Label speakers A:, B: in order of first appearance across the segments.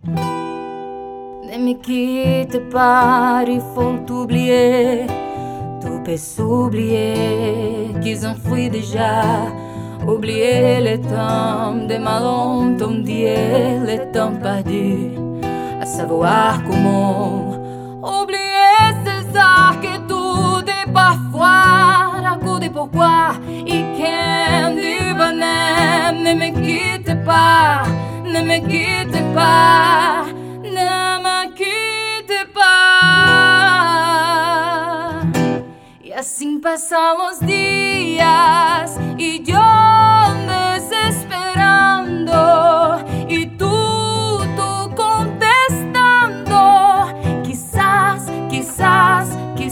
A: Ne me quitte pas, il faut t'oublier. Tu peux s'oublier qu'ils ont fui déjà. Oublier le temps de malentendus, le temps perdu, à savoir comment. Oublier ces arts que tout est parfois, raconter pourquoi il qu'aime du bonheur. Ne me quitte pas, ne me quitte pas, ne me quitte pas. Y así pasan los días y yo desesperando y tú contestando. Quizás, quizás,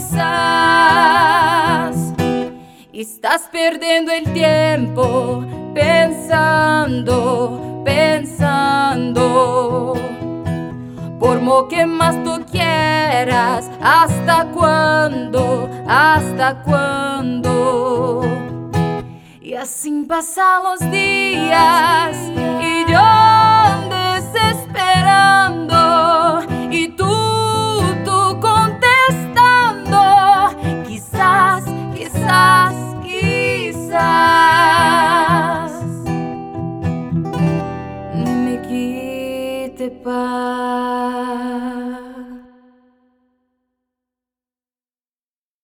A: quizás. Y estás perdiendo el tiempo pensando, pensando. Por lo que más tú quieras, ¿hasta cuándo? ¿Hasta cuándo? Y así pasan los días y yo desesperando y tú contestando. Quizás, quizás, quizás. Ne me quitte pas.